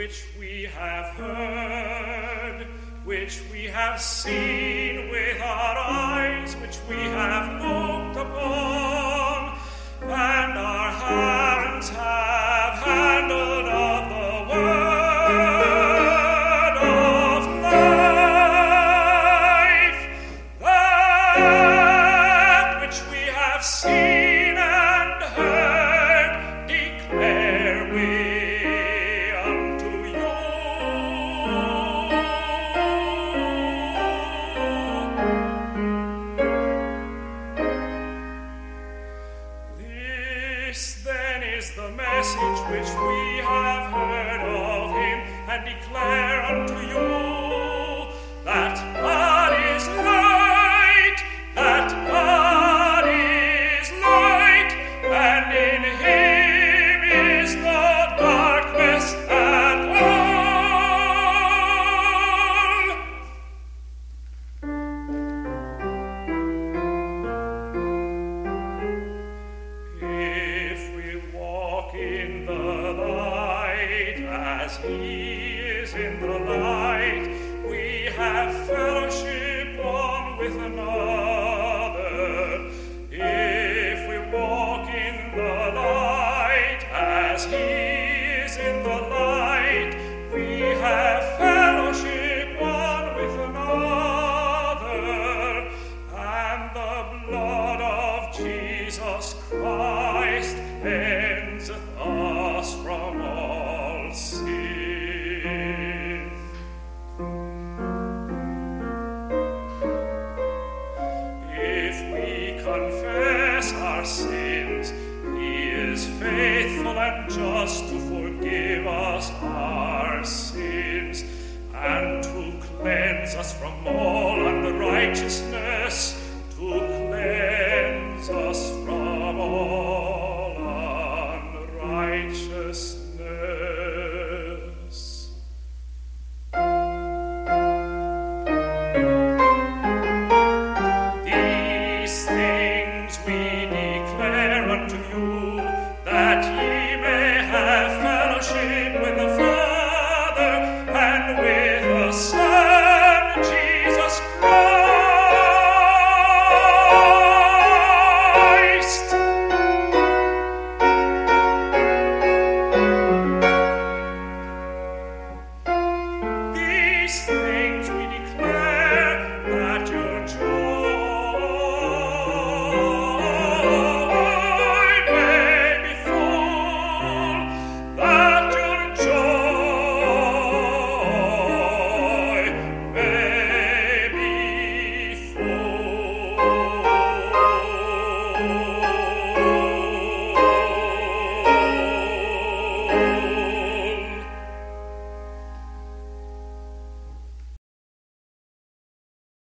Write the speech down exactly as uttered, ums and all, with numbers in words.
which we have heard, which we have seen with our eyes, which we have looked upon, and our hands have handled of the word of life. That which we have seen and heard declare we unto you. This then is the message which we have heard of him and declare unto you, that God is light, that God is light, and in him is no darkness at all. If we walk in the light as he is in the light, we have fellowship one with another. If we walk in the light as he is in the light, we have fellowship one with another, and the blood of Jesus Christ cleanseth us from all sin. If we confess our sins, he is faithful and just to forgive us our sins and to cleanse us from all unrighteousness.